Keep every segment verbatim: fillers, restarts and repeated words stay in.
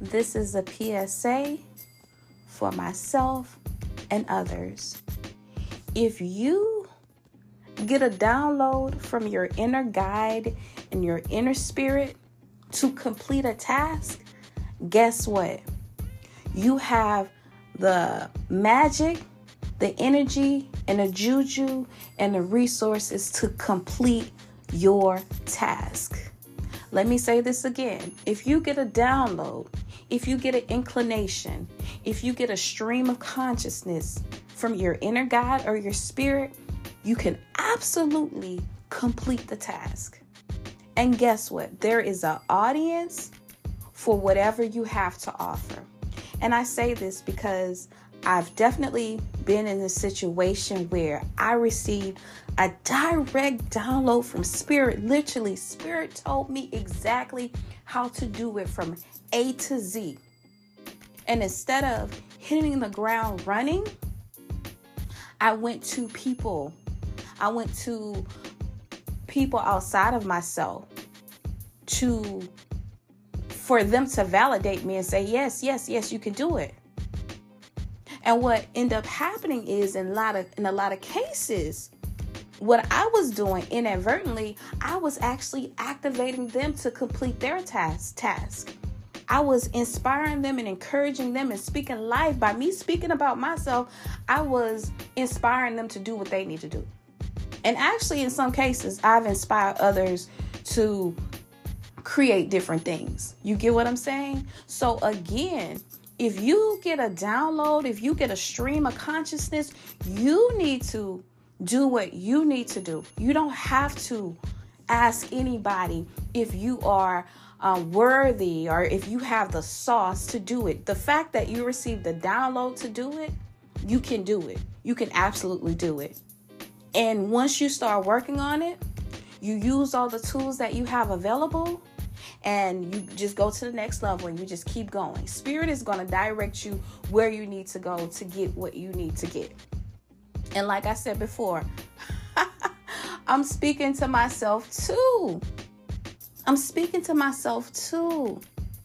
This is a P S A for myself and others. If you get a download from your inner guide and your inner spirit to complete a task, guess what? You have the magic, the energy, and the juju and the resources to complete your task. Let me say this again. If you get a download, if you get an inclination, if you get a stream of consciousness from your inner guide or your spirit, you can absolutely complete the task. And guess what? There is an audience for whatever you have to offer. And I say this because I've definitely been in a situation where I received a direct download from Spirit. Literally, Spirit told me exactly how to do it from A to Z. And instead of hitting the ground running, I went to people. I went to people outside of myself to for them to validate me and say, yes, yes, yes, you can do it. And what ended up happening is in a lot of in a lot of cases, what I was doing inadvertently, I was actually activating them to complete their task. task. I was inspiring them and encouraging them and speaking life. By me speaking about myself, I was inspiring them to do what they need to do. And actually, in some cases, I've inspired others to create different things. You get what I'm saying? So again, if you get a download, if you get a stream of consciousness, you need to do what you need to do. You don't have to ask anybody if you are um, worthy or if you have the sauce to do it. The fact that you received the download to do it, you can do it. You can absolutely do it. And once you start working on it, you use all the tools that you have available, and you just go to the next level and you just keep going. Spirit is going to direct you where you need to go to get what you need to get. And like I said before, I'm speaking to myself too. I'm speaking to myself too.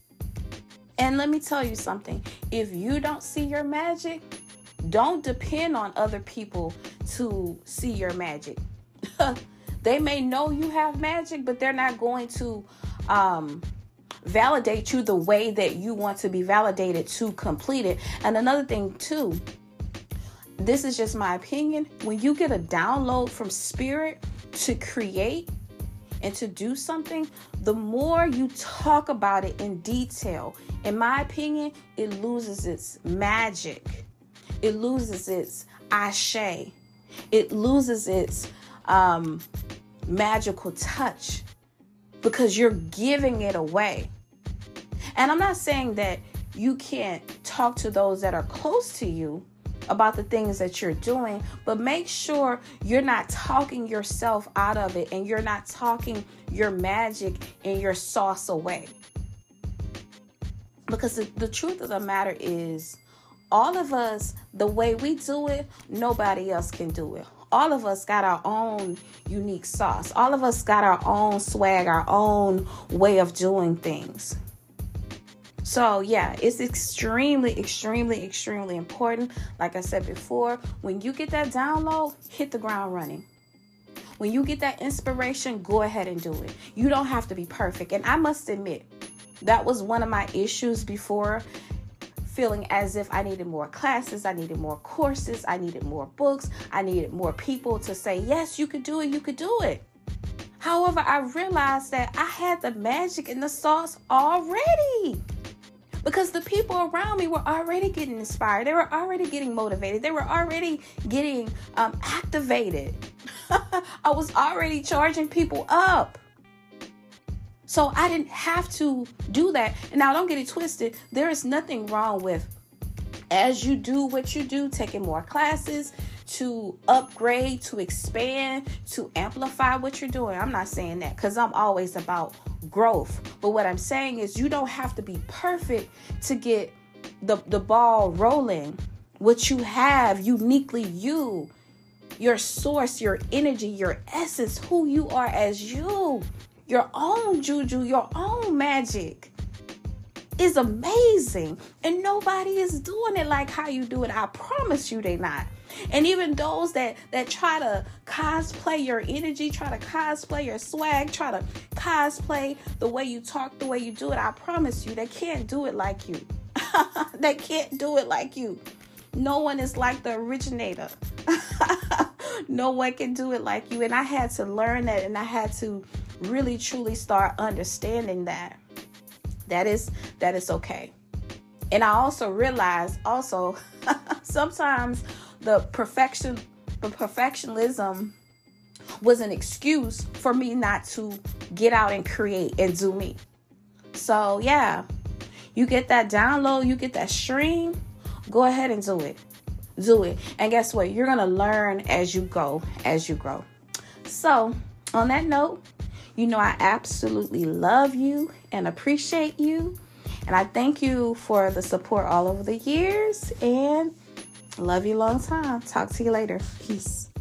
And let me tell you something. If you don't see your magic, don't depend on other people to see your magic. They may know you have magic, but they're not going to um, validate you the way that you want to be validated to complete it. And another thing too, this is just my opinion. When you get a download from Spirit to create and to do something, the more you talk about it in detail, in my opinion, it loses its magic. It loses its ashe. It loses its um, magical touch because you're giving it away. And I'm not saying that you can't talk to those that are close to you about the things that you're doing, but make sure you're not talking yourself out of it and you're not talking your magic and your sauce away. Because the, the truth of the matter is, all of us, the way we do it, nobody else can do it. All of us got our own unique sauce. All of us got our own swag, our own way of doing things. So yeah, it's extremely, extremely, extremely important. Like I said before, when you get that download, hit the ground running. When you get that inspiration, go ahead and do it. You don't have to be perfect. And I must admit, that was one of my issues before, feeling as if I needed more classes, I needed more courses, I needed more books, I needed more people to say, yes, you could do it, you could do it. However, I realized that I had the magic and the sauce already. Because the people around me were already getting inspired. They were already getting motivated. They were already getting um, activated. I was already charging people up. So I didn't have to do that. And now don't get it twisted. There is nothing wrong with, as you do what you do, taking more classes to upgrade, to expand, to amplify what you're doing. I'm not saying that because I'm always about growth. But what I'm saying is you don't have to be perfect to get the, the ball rolling. What you have uniquely you, your source, your energy, your essence, who you are as you. Your own juju, your own magic. is amazing. And nobody is doing it like how you do it. I promise you they not. And even those that, that try to cosplay your energy, try to cosplay your swag, try to cosplay the way you talk, the way you do it, I promise you, they can't do it like you. They can't do it like you. No one is like the originator. No one can do it like you. And I had to learn that, and I had to really, truly start understanding that. That is, that is okay. And I also realized also sometimes the perfection, the perfectionism was an excuse for me not to get out and create and do me. So yeah, you get that download, you get that stream, go ahead and do it. Do it. And guess what? You're going to learn as you go, as you grow. So on that note, you know, I absolutely love you and appreciate you. And I thank you for the support all over the years, and love you long time. Talk to you later. Peace.